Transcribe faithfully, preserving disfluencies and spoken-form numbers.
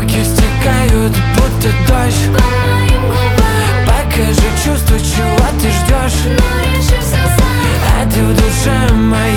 Руки стекают, будто дождь по моим губам. Покажи чувства, чего ты ждешь. Но решишься сам. А ты в душе моей